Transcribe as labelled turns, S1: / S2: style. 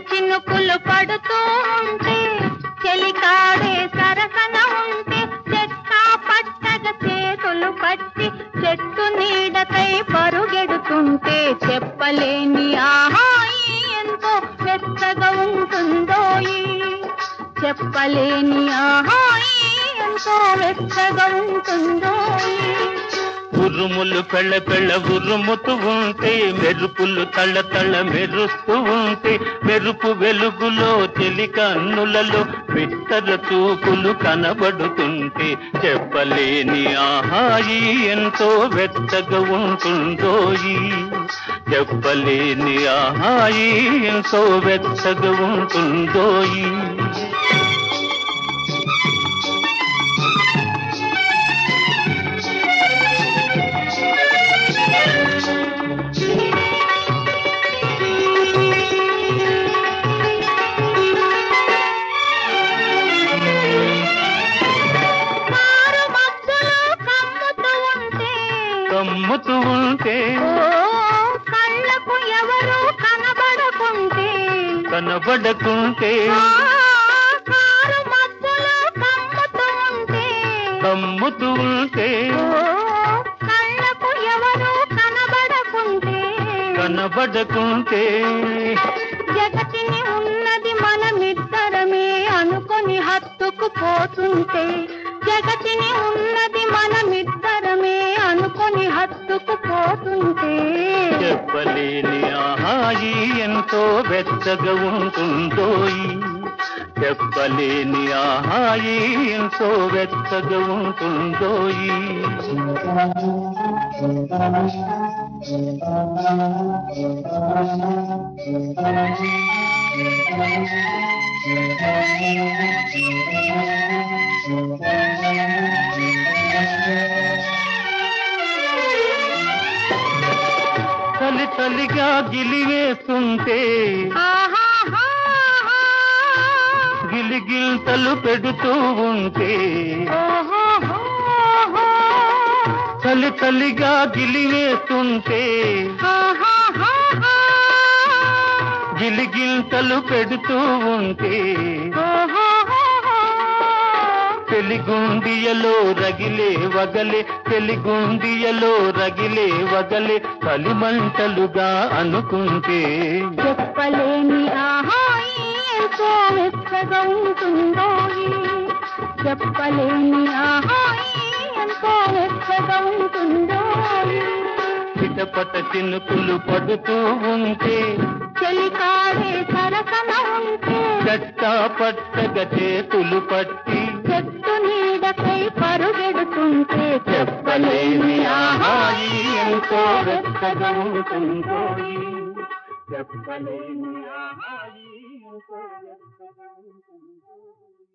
S1: చినుకులు పడుతూ ఉంటే చెలికాడే సరసన ఉంటే చెక్క పట్టగ చేతులు పట్టి చెట్టు నీడకై పరుగెడుతుంటే చెప్పలేని ఆహాయి ఎంతో వెచ్చగా ఉంటుందోయి చెప్పలేని ఆహాయి ఎంతో వెచ్చగా ఉంటుందోయి
S2: ఉరుములు పెళ్ళ పెళ్ళ ఉరుముతూ ఉంటే మెరుపులు తళ్ళ తళ్ళ మెరుస్తూ ఉంటే మెరుపు వెలుగులో చెలి కన్నులలో బిత్తర చూపులు కనబడుతుంటే చెప్పలేని ఆహాయి ఎంతో వెచ్చగా ఉంటుందోయి చెప్పలేని ఆహాయి ఎంతో వెచ్చగా ఉంటుందోయి కమ్ముతూ ఉంటే
S1: కళ్ళకు ఎవరు కనబడకుంటే
S2: కనబడకుంటే కమ్ముతూ ఉంటే
S1: కళ్ళకు ఎవరు కనబడకుంటే
S2: కనబడకుంటే
S1: జగతిని ఉన్నది మనమిద్దరమే అనుకొని హత్తుకు పోతుంటే జగతిని ఉన్నది మనమిద్దరమే అనుకొని హత్తుకు పోతుంటే
S2: చెప్పలేని ఆహాయి ఎంతో వెచ్చగా ఉంటుందోయి చెప్పలేని ఆహాయి ఎంతో వెచ్చగా ఉంటుందోయి చలి చలిగా గిలివేస్తుంటే గిలిగిల్తలు పెడుతూ ఉంటే చలి చలిగా గిలివేస్తుంటే గిలిగిల్తలు పెడుతూ ఉంటే తెలుగుండియలో రగిలే వగలే తెలుగుండియలో రగిలే వగలే కలిమంటలుగా అనుకుంటే
S1: చెప్పలేని ఆహాయి ఎంతో వెచ్చగా ఉంటుందోయి చెప్పలేని ఆహాయి ఎంతో వెచ్చగా ఉంటుందోయి
S2: చిటపట చినుకులు పడుతూ ఉంటే
S1: చెలికాడే సరసన ఉంటే
S2: చట్టా పట్టగ చేతులు పట్టి
S1: చెట్టు నీడకై పరుగెడుతుంటే
S2: చెప్పలేని ఆహాయి ఎంతో వెచ్చగా ఉంటుందోయి చెప్పలేని ఆహాయి ఎంతో వెచ్చగా ఉంటుందోయి